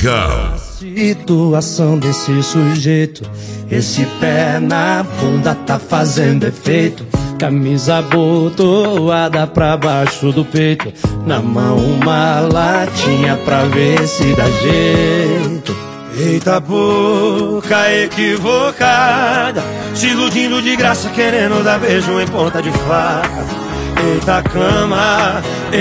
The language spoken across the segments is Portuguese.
Henricão. Situação desse sujeito, esse pé na bunda tá fazendo efeito. Camisa abotoada pra baixo do peito, na mão uma latinha pra ver se dá jeito. Eita boca equivocada, se iludindo de graça, querendo dar beijo em ponta de faca. Eita cama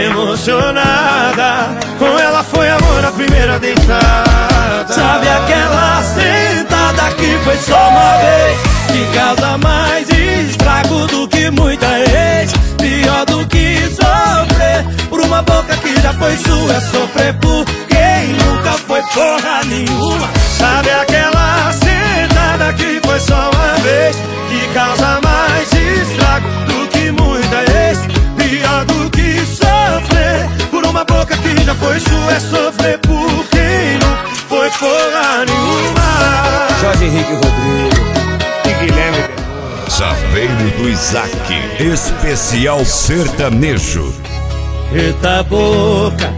emocionada, com ela foi amor na primeira deitada. Sabe aquela sentada que foi só uma vez, que causa mais estrago do que muita ex. Pior do que sofrer por uma boca que já foi sua, é sofrer por quem nunca foi porra nenhuma. Sabe aquela sentada que foi só uma vez, que causa mais estrago do que muita ex. Pior do que sofrer por uma boca que já foi sua, é sofrer por quem nunca foi porra nenhuma. Jorge Henrique Rodrigo e Guilherme Chaveiro do Isaac, especial sertanejo. Eita boca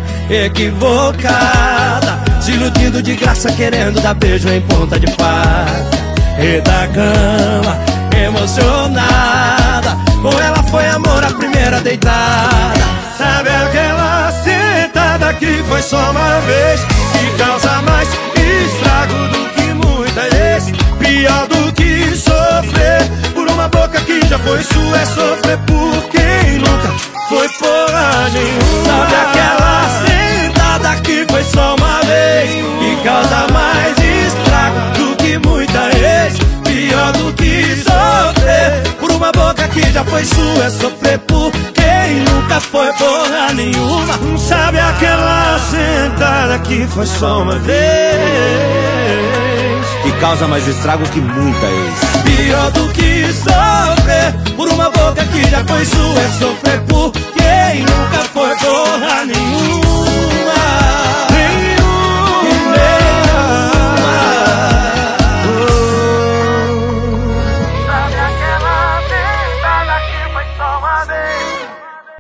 equivocada, se iludindo de graça, querendo dar beijo em ponta de faca. Eita cama emocionada, com ela foi amor a primeira deitada. Sabe aquela sentada que foi só uma vez, que causa mais estrago do que muita ex. Pior do que sofrer por uma boca que já foi sua, é sofrer por quem nunca foi porra nenhuma. Sabe aquela sentada que foi só uma vez, que causa mais estrago do que muita ex. Pior do que sofrer por uma boca que já foi sua, é sofrer por quem nunca foi porra nenhuma. Sabe aquela sentada que foi só uma vez, que causa mais estrago que muita ex. pior do que sofrer por uma boca que já foi sua, é sofrer por quem nunca foi porra nenhuma.